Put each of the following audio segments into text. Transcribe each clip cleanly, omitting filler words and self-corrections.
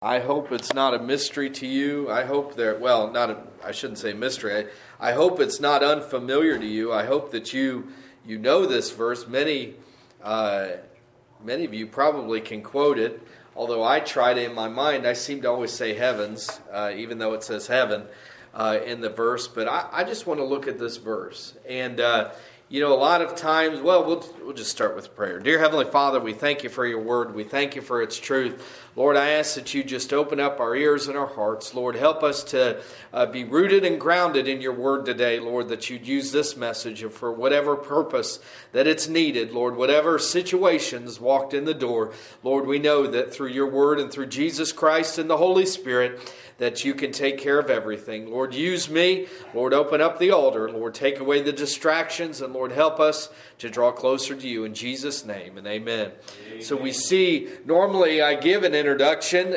I hope it's not a mystery to you. I hope I shouldn't say mystery. I hope it's not unfamiliar to you. I hope that you know this verse. Many of you probably can quote it. Although I try to, in my mind, I seem to always say heavens, even though it says heaven in the verse. But I just want to look at this verse. And, a lot of times, we'll just start with prayer. Dear Heavenly Father, we thank you for your word. We thank you for its truth. Lord, I ask that you just open up our ears and our hearts. Lord, help us to be rooted and grounded in your word today, Lord, that you'd use this message for whatever purpose that it's needed, Lord, whatever situations walked in the door. Lord, we know that through your word and through Jesus Christ and the Holy Spirit, that you can take care of everything. Lord, use me. Lord, open up the altar. Lord, take away the distractions. And Lord, help us to draw closer to you in Jesus' name. And amen. So we see, normally I give an introduction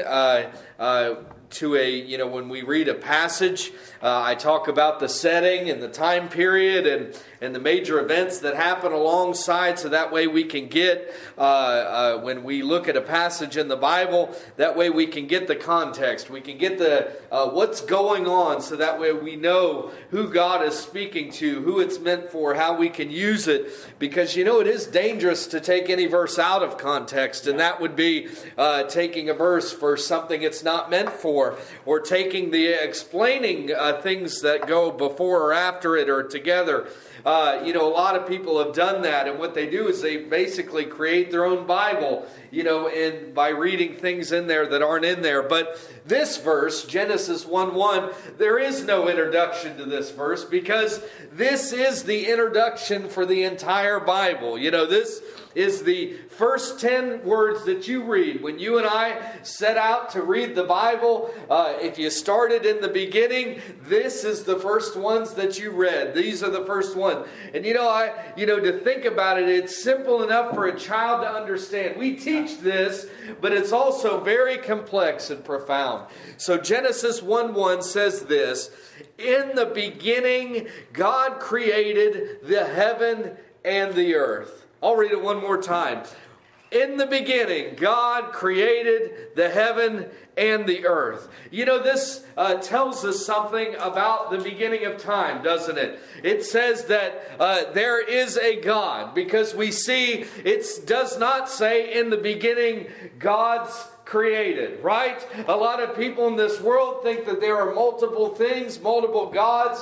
to when we read a passage, I talk about the setting and the time period and the major events that happen alongside, so that way we can get, when we look at a passage in the Bible, that way we can get the context. We can get the what's going on, so that way we know who God is speaking to, who it's meant for, how we can use it. Because, it is dangerous to take any verse out of context, and that would be taking a verse for something it's not meant for, or taking explaining things that go before or after it or together. A lot of people have done that, and what they do is they basically create their own Bible, and by reading things in there that aren't in there. But this verse, Genesis 1:1, there is no introduction to this verse, because this is the introduction for the entire Bible. This is the first 10 words that you read. When you and I set out to read the Bible, if you started in the beginning, this is the first ones that you read. These are the first ones. And to think about it, it's simple enough for a child to understand. We teach this, but it's also very complex and profound. So Genesis 1:1 says this: in the beginning, God created the heaven and the earth. I'll read it one more time. In the beginning, God created the heaven and the earth. This tells us something about the beginning of time, doesn't it? It says that there is a God, because we see it does not say in the beginning God's created, right? A lot of people in this world think that there are multiple things, multiple gods,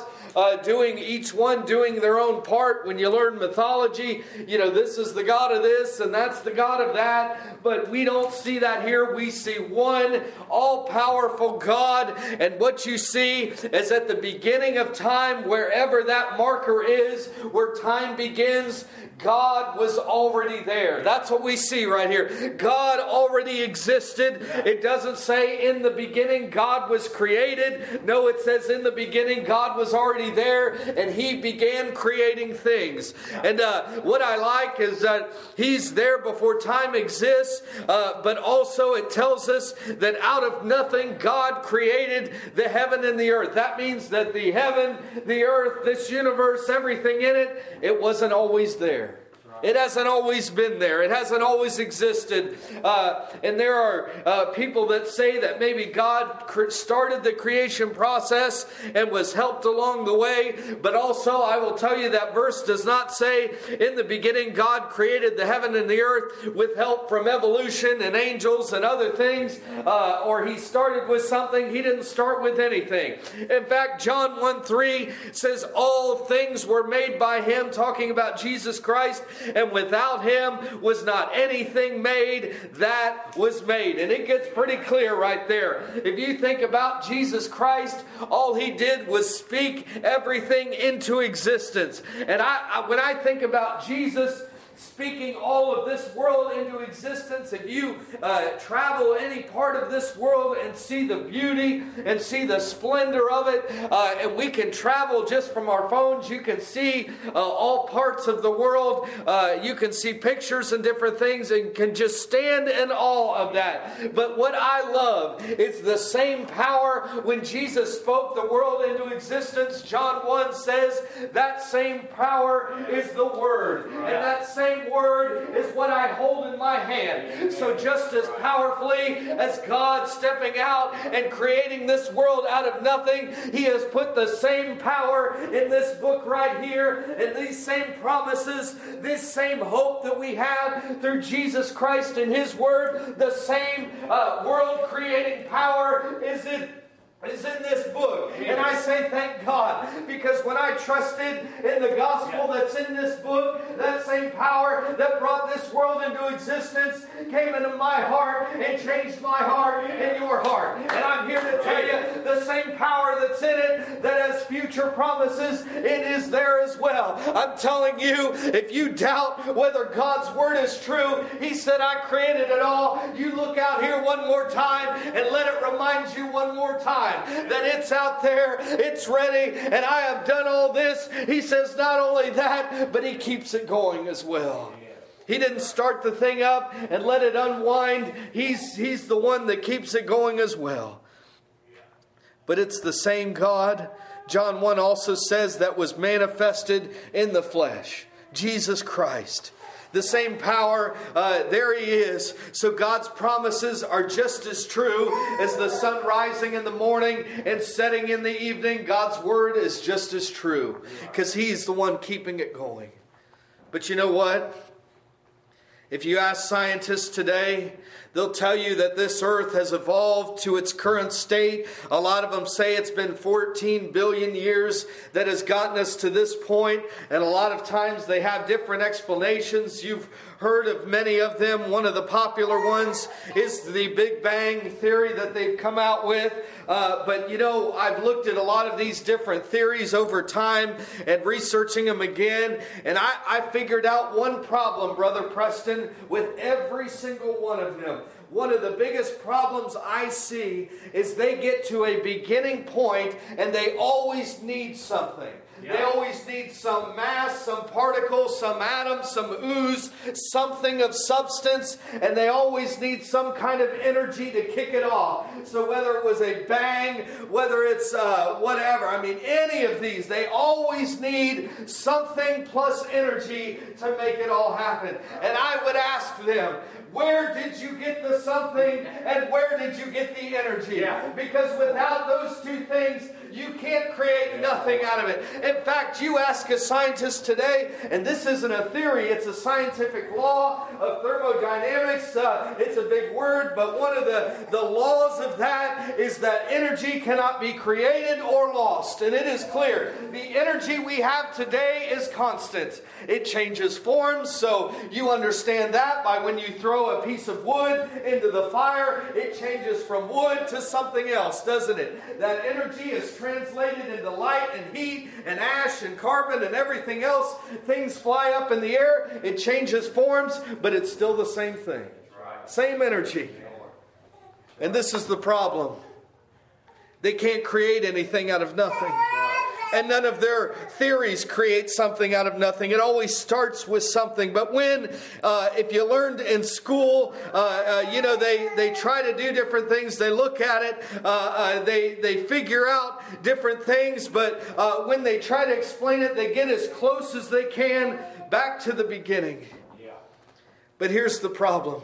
each one doing their own part. When you learn mythology, this is the god of this and that's the god of that. But we don't see that here. We see one all-powerful God. And what you see is at the beginning of time, wherever that marker is, where time begins, God was already there. That's what we see right here. God already existed. It doesn't say in the beginning God was created. No, it says in the beginning God was already there and He began creating things. And what I like is that He's there before time exists, but also it tells us that out of nothing God created the heaven and the earth. That means that the heaven, the earth, this universe, everything in it, it wasn't always there. It hasn't always been there. It hasn't always existed. And there are people that say that maybe God started the creation process and was helped along the way. But also, I will tell you that verse does not say in the beginning God created the heaven and the earth with help from evolution and angels and other things. Or He started with something. He didn't start with anything. In fact, John 1:3 says all things were made by Him, talking about Jesus Christ. And without Him was not anything made that was made. And it gets pretty clear right there. If you think about Jesus Christ, all He did was speak everything into existence. And when I think about Jesus speaking all of this world into existence, if you travel any part of this world and see the beauty and see the splendor of it, and we can travel just from our phones, you can see all parts of the world, you can see pictures and different things and can just stand in awe of that. But what I love is the same power when Jesus spoke the world into existence. John 1 says that same power is the Word, and that same same word is what I hold in my hand. So just as powerfully as God stepping out and creating this world out of nothing, He has put the same power in this book right here, and these same promises, this same hope that we have through Jesus Christ and His Word. The same world-creating power is in this book. And I say thank God, because when I trusted in the gospel that's in this book, that same power that brought this world into existence came into my heart and changed my heart and your heart. And I'm here to tell you, the same power that's in it that has future promises, it is there as well. I'm telling you, if you doubt whether God's Word is true, He said, I created it all. You look out here one more time and let it remind you one more time that it's out there, it's ready, and I have done all this. He says not only that, but He keeps it going as well. He didn't start the thing up and let it unwind. He's the one that keeps it going as well. But it's the same God, John 1 also says, that was manifested in the flesh. Jesus Christ. The same power, there He is. So God's promises are just as true as the sun rising in the morning and setting in the evening. God's Word is just as true, because He's the one keeping it going. But you know what? If you ask scientists today, they'll tell you that this earth has evolved to its current state. A lot of them say it's been 14 billion years that has gotten us to this point. And a lot of times they have different explanations. You've heard of many of them. One of the popular ones is the Big Bang theory that they've come out with. But you know, I've looked at a lot of these different theories over time and researching them again. And I figured out one problem, Brother Preston, with every single one of them. One of the biggest problems I see is they get to a beginning point and they always need something. Yeah. They always need some mass, some particle, some atom, some ooze, something of substance, and they always need some kind of energy to kick it off. So whether it was a bang, whether it's whatever, I mean any of these, they always need something plus energy to make it all happen. And I would ask them, where did you get the something and where did you get the energy? Yeah. Because without those two things, you can't create nothing out of it. In fact, you ask a scientist today, and this isn't a theory, it's a scientific law of thermodynamics. It's a big word, but one of the laws of that is that energy cannot be created or lost. And it is clear. The energy we have today is constant. It changes forms, so you understand that by when you throw a piece of wood into the fire, it changes from wood to something else, doesn't it? That energy is translated into light and heat and ash and carbon and everything else. Things fly up in the air. It changes forms, but it's still the same thing. Same energy. And this is the problem. They can't create anything out of nothing. And none of their theories create something out of nothing. It always starts with something. But when, if you learned in school, they try to do different things. They look at it. They figure out different things. But when they try to explain it, they get as close as they can back to the beginning. Yeah. But here's the problem.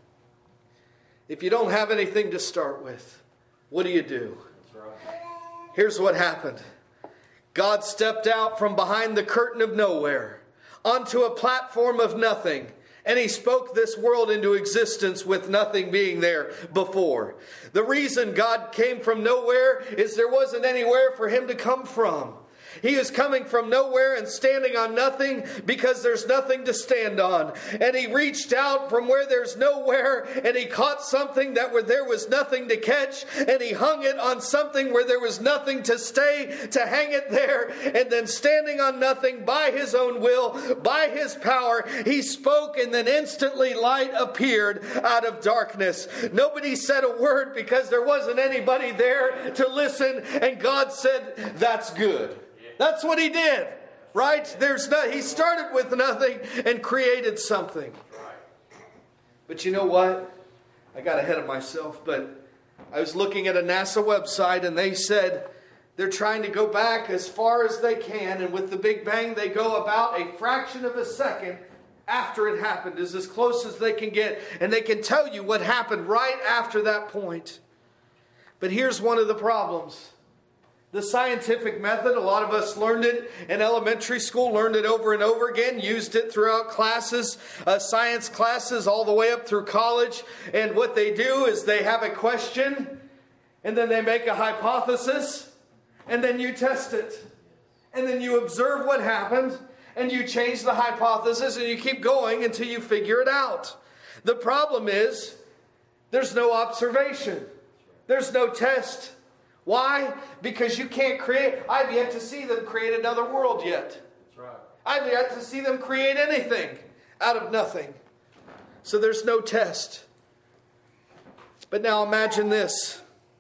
If you don't have anything to start with, what do you do? That's right. Here's what happened. God stepped out from behind the curtain of nowhere onto a platform of nothing, and He spoke this world into existence with nothing being there before. The reason God came from nowhere is there wasn't anywhere for Him to come from. He is coming from nowhere and standing on nothing because there's nothing to stand on. And He reached out from where there's nowhere and He caught something that where there was nothing to catch, and He hung it on something where there was nothing to stay, to hang it there. And then standing on nothing by His own will, by His power, He spoke, and then instantly light appeared out of darkness. Nobody said a word because there wasn't anybody there to listen, and God said, "That's good." That's what He did, right? He started with nothing and created something. But you know what? I got ahead of myself, but I was looking at a NASA website and they said they're trying to go back as far as they can, and with the Big Bang they go about a fraction of a second after it happened is as close as they can get. And they can tell you what happened right after that point. But here's one of the problems. The scientific method, a lot of us learned it in elementary school, learned it over and over again, used it throughout classes, science classes, all the way up through college. And what they do is they have a question, and then they make a hypothesis, and then you test it. And then you observe what happened, and you change the hypothesis, and you keep going until you figure it out. The problem is, there's no observation. There's no test. Why? Because you can't create. I've yet to see them create another world yet. That's right. I've yet to see them create anything out of nothing. So there's no test. But now imagine this.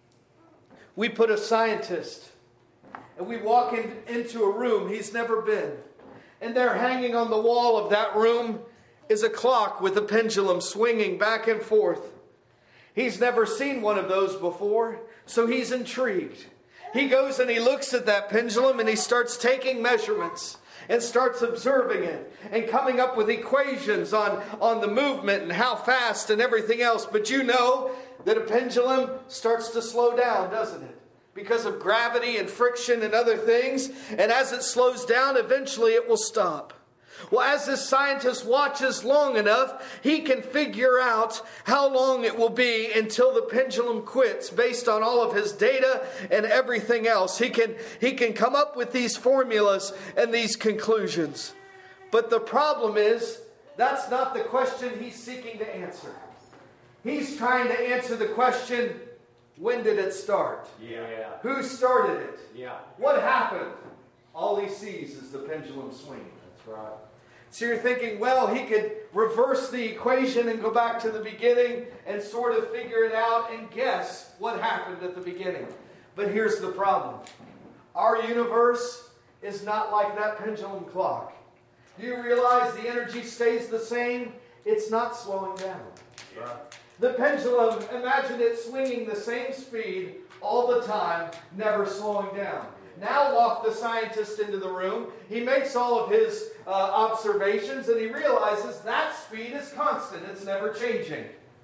We put a scientist and we walk into a room he's never been. And there hanging on the wall of that room is a clock with a pendulum swinging back and forth. He's never seen one of those before, so he's intrigued. He goes and he looks at that pendulum and he starts taking measurements and starts observing it and coming up with equations on the movement and how fast and everything else. But you know that a pendulum starts to slow down, doesn't it? Because of gravity and friction and other things. And as it slows down, eventually it will stop. Well, as this scientist watches long enough, he can figure out how long it will be until the pendulum quits based on all of his data and everything else. He can come up with these formulas and these conclusions. But the problem is, that's not the question he's seeking to answer. He's trying to answer the question, when did it start? Yeah. Who started it? Yeah. What happened? All he sees is the pendulum swinging. That's right. So you're thinking, well, he could reverse the equation and go back to the beginning and sort of figure it out and guess what happened at the beginning. But here's the problem. Our universe is not like that pendulum clock. Do you realize the energy stays the same? It's not slowing down. Right. The pendulum, imagine it swinging the same speed all the time, never slowing down. Now walk the scientist into the room. He makes all of his observations and he realizes that speed is constant. It's never changing.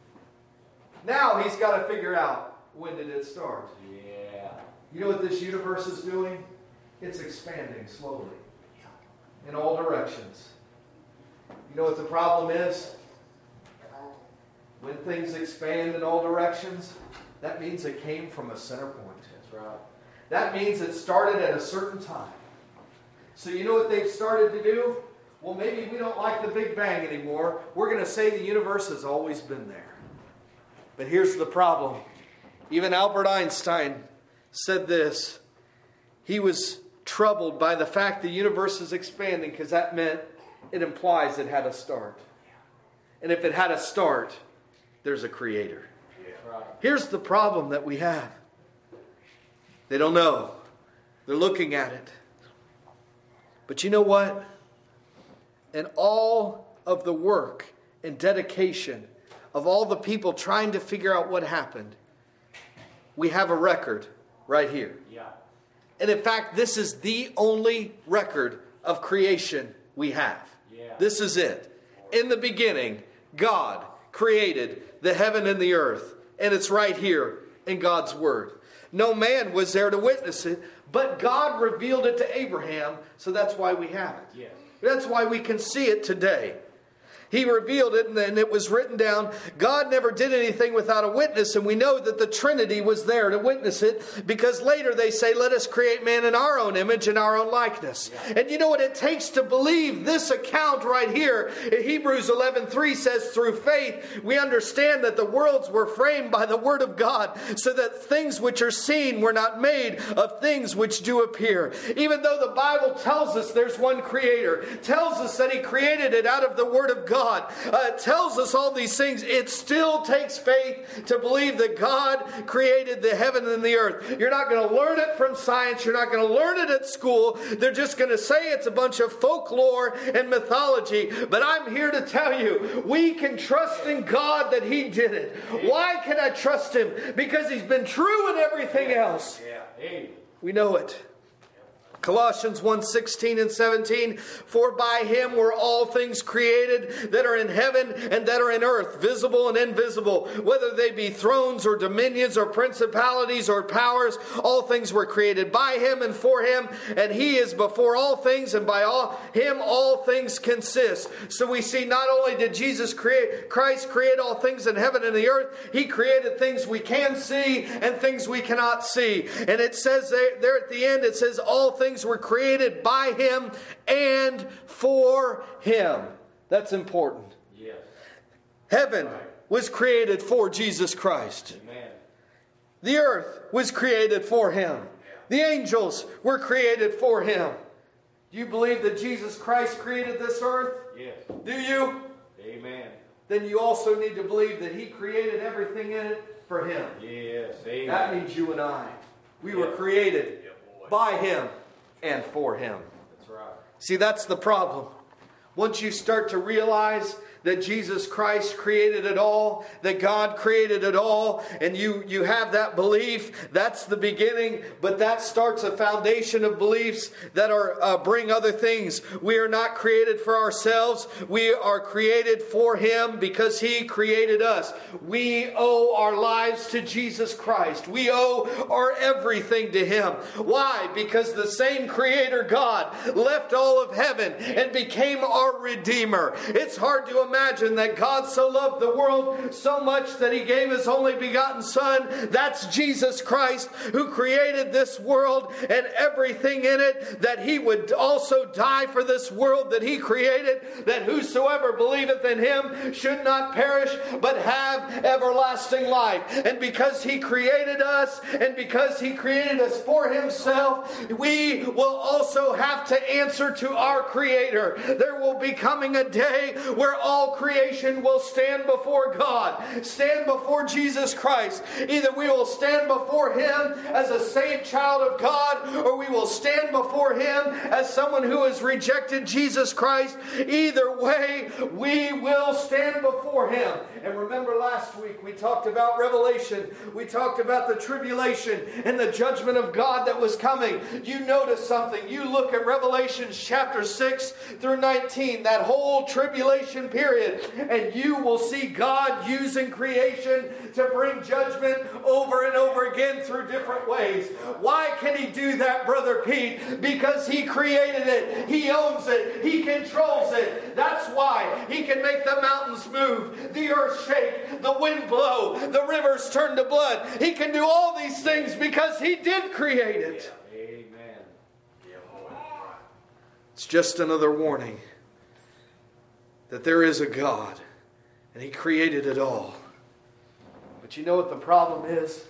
Now he's got to figure out, when did it start? Yeah. You know what this universe is doing? It's expanding slowly in all directions. You know what the problem is? When things expand in all directions, that means it came from a center point. That's right. That means it started at a certain time. So you know what they've started to do? Well, maybe we don't like the Big Bang anymore. We're going to say the universe has always been there. But here's the problem. Even Albert Einstein said this. He was troubled by the fact the universe is expanding because that meant it implies it had a start. And if it had a start, there's a creator. Yeah. Right. Here's the problem that we have. They don't know. They're looking at it. But you know what? In all of the work and dedication of all the people trying to figure out what happened, we have a record right here. Yeah. And in fact, this is the only record of creation we have. Yeah. This is it. In the beginning, God created the heaven and the earth. And it's right here in God's Word. No man was there to witness it, but God revealed it to Abraham, so that's why we have it. Yes. That's why we can see it today. He revealed it, and then it was written down. God never did anything without a witness, and we know that the Trinity was there to witness it, because later they say, let us create man in our own image and our own likeness. Yeah. And you know what it takes to believe this account right here? Hebrews 11:3 says, through faith we understand that the worlds were framed by the Word of God, so that things which are seen were not made of things which do appear. Even though the Bible tells us there's one Creator, tells us that He created it out of the Word of God, tells us all these things, it still takes faith to believe that God created the heaven and the earth. You're not going to learn it from science. You're not going to learn it at school. They're just going to say it's a bunch of folklore and mythology. But I'm here to tell you, we can trust in God that He did it. Why can I trust Him? Because He's been true in everything else. Yeah. We know it. Colossians 1:16 and 17, for by him were all things created that are in heaven and that are in earth, visible and invisible, whether they be thrones or dominions or principalities or powers, all things were created by him and for him, and he is before all things, and by him all things consist. So we see not only did Christ create all things in heaven and the earth, he created things we can see and things we cannot see. And it says there at the end, it says all things were created by him and for him. That's important. Yes. Heaven was created for Jesus Christ. Amen. The earth was created for him. The angels were created for him. Do you believe that Jesus Christ created this earth? Yes. Do you? Amen. Then you also need to believe that he created everything in it for him. Yes. Amen. That means you and I. We were created by him and for him. That's right. See, that's the problem. Once you start to realize that Jesus Christ created it all, that God created it all, and you have that belief, that's the beginning, but that starts a foundation of beliefs that are bring other things. We are not created for ourselves. We are created for him because he created us. We owe our lives to Jesus Christ. We owe our everything to him. Why? Because the same Creator God left all of heaven and became our Redeemer. It's hard to imagine that God so loved the world so much that he gave his only begotten Son. That's Jesus Christ, who created this world and everything in it, that he would also die for this world that he created, that whosoever believeth in him should not perish but have everlasting life. And because he created us and because he created us for himself, we will also have to answer to our Creator. There will be coming a day where all creation will stand before God, stand before Jesus Christ. Either we will stand before him as a saved child of God, or we will stand before him as someone who has rejected Jesus Christ. Either way, we will stand before him. And remember last week we talked about Revelation. We talked about the tribulation and the judgment of God that was coming. You notice something. You look at Revelation chapter 6 through 19, that whole tribulation period, and you will see God using creation to bring judgment over and over again through different ways. Why can he do that, Brother Pete? Because he created it. He owns it. He controls it. That's why he can make the mountains move, the earth shake, the wind blow, the rivers turn to blood. He can do all these things because he did create it. Amen. It's just another warning that there is a God and he created it all. But you know what the problem is?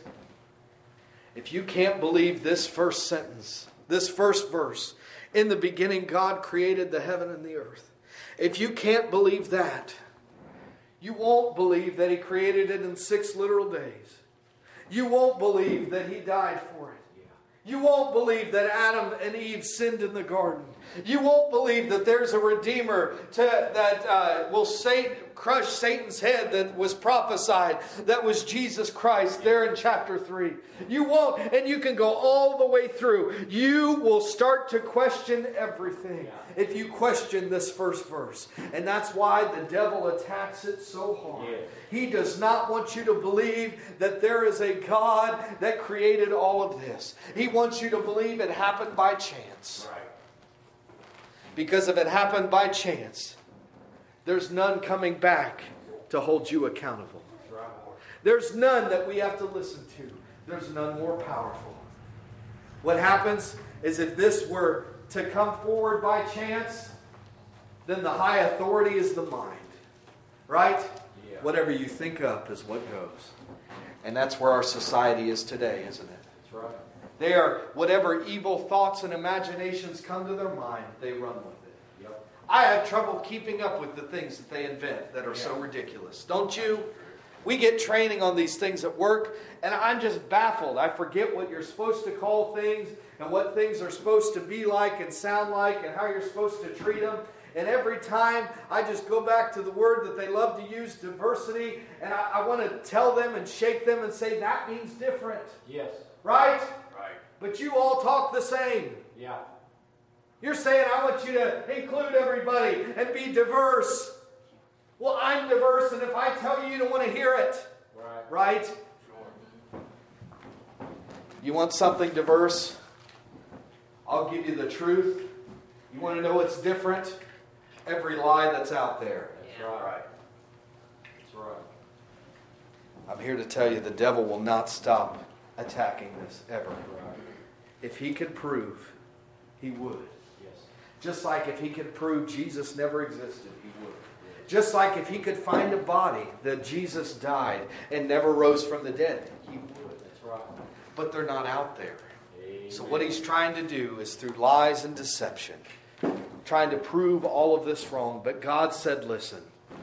If you can't believe this first sentence, this first verse, in the beginning God created the heaven and the earth. If you can't believe that, you won't believe that he created it in 6 literal days. You won't believe that he died for it. You won't believe that Adam and Eve sinned in the garden. You won't believe that there's a Redeemer that will crush Satan's head that was prophesied. That was Jesus Christ there in chapter 3. You won't, and you can go all the way through. You will start to question everything if you question this first verse. And that's why the devil attacks it so hard. He does not want you to believe that there is a God that created all of this. He wants you to believe it happened by chance. Right. Because if it happened by chance, there's none coming back to hold you accountable. There's none that we have to listen to. There's none more powerful. What happens is if this were to come forward by chance, then the high authority is the mind. Right? Yeah. Whatever you think up is what goes. And that's where our society is today, isn't it? That's right. They are, whatever evil thoughts and imaginations come to their mind, they run with it. Yep. I have trouble keeping up with the things that they invent that are so ridiculous. Don't you? We get training on these things at work, and I'm just baffled. I forget what you're supposed to call things and what things are supposed to be like and sound like and how you're supposed to treat them. And every time I just go back to the word that they love to use, diversity, and I want to tell them and shake them and say, that means different. Yes. Right? Right. But you all talk the same. Yeah. You're saying, I want you to include everybody and be diverse. Well, I'm diverse, and if I tell you, you don't want to hear it. Right? Sure. You want something diverse? I'll give you the truth. You want to know what's different? Every lie that's out there. That's right. That's right. I'm here to tell you the devil will not stop attacking this ever. Right. If he could prove, he would. Yes. Just like if he could prove Jesus never existed, he would. Just like if he could find a body that Jesus died and never rose from the dead, he would. That's right. But they're not out there. Amen. So what he's trying to do is through lies and deception, trying to prove all of this wrong. But God said, listen.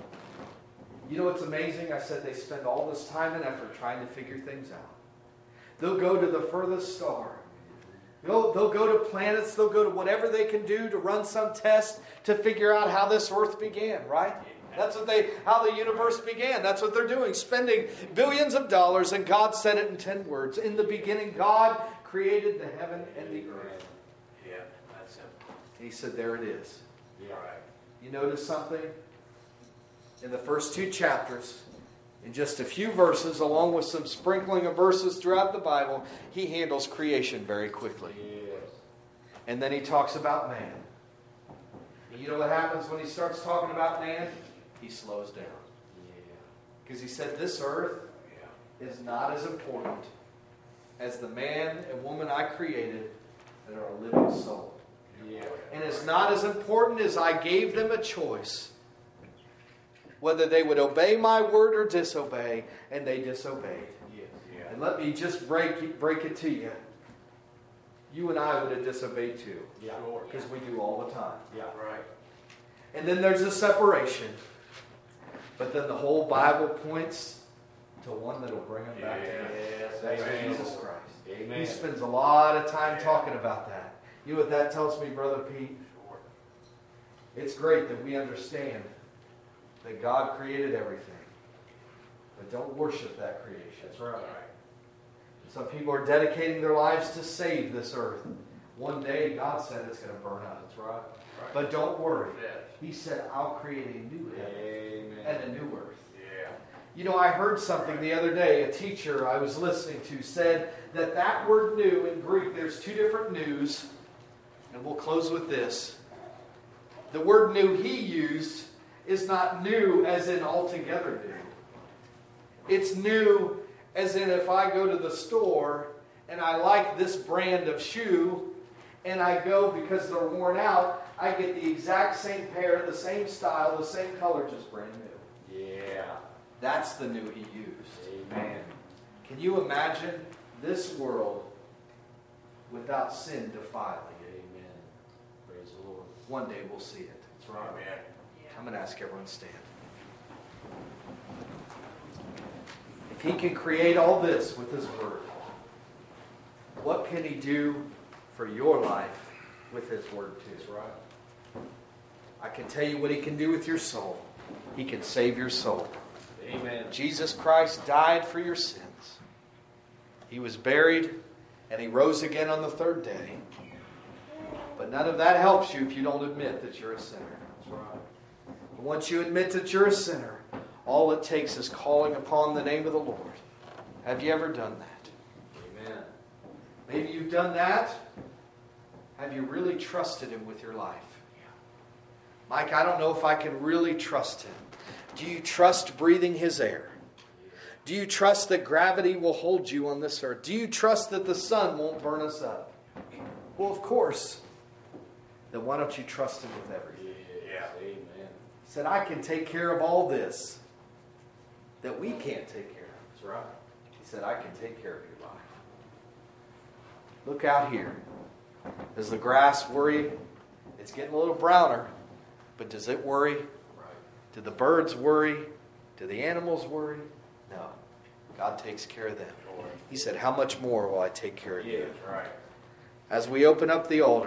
You know what's amazing? I said they spend all this time and effort trying to figure things out. They'll go to the furthest star. They'll go to planets. They'll go to whatever they can do to run some test to figure out how this earth began, right? That's how the universe began. That's what they're doing, spending billions of dollars, and God said it in 10 words. In the beginning, God created the heaven and the earth. Yeah, that's simple. He said, there it is. Yeah. Right. You notice something? In the first 2 chapters, in just a few verses, along with some sprinkling of verses throughout the Bible, he handles creation very quickly. Yes. And then he talks about man. And you know what happens when he starts talking about man? He slows down. Yeah. Because he said this earth is not as important as the man and woman I created that are a living soul. Yeah. And it's not as important as I gave them a choice whether they would obey my word or disobey, and they disobeyed. Yes. Yeah. And let me just break it to you. You and I would have disobeyed too. Yeah. Because we do all the time. Yeah. Right. And then there's a separation. But then the whole Bible points to one that will bring them back together. Yes. That's Amen. Jesus Christ. Amen. He spends a lot of time talking about that. You know what that tells me, Brother Pete? Sure. It's great that we understand that God created everything. But don't worship that creation. That's right. Some people are dedicating their lives to save this earth. One day, God said it's going to burn up. That's right. But don't worry. He said, I'll create a new heaven Amen. and a new earth. Yeah. You know, I heard something the other day. A teacher I was listening to said that word new in Greek, there's 2 different news. And we'll close with this. The word new he used is not new as in altogether new. It's new as in if I go to the store and I like this brand of shoe and I go because they're worn out, I get the exact same pair, the same style, the same color, just brand new. Yeah. That's the new he used. Amen. Can you imagine this world without sin defiling it? Amen. Praise the Lord. One day we'll see it. That's right. Amen. I'm going to ask everyone to stand. If he can create all this with his word, what can he do for your life with his word too? That's right. I can tell you what he can do with your soul. He can save your soul. Amen. Jesus Christ died for your sins. He was buried and he rose again on the 3rd day. But none of that helps you if you don't admit that you're a sinner. That's right. Once you admit that you're a sinner, all it takes is calling upon the name of the Lord. Have you ever done that? Amen. Maybe you've done that. Have you really trusted him with your life? Mike, I don't know if I can really trust him. Do you trust breathing his air? Do you trust that gravity will hold you on this earth? Do you trust that the sun won't burn us up? Well, of course. Then why don't you trust him with everything? Yeah. Amen. He said, I can take care of all this that we can't take care of. That's right. He said, I can take care of your life. Look out here. Does the grass worry? It's getting a little browner, but does it worry? Right. Do the birds worry? Do the animals worry? No. God takes care of them. He said, how much more will I take care of you? Right. As we open up the altar,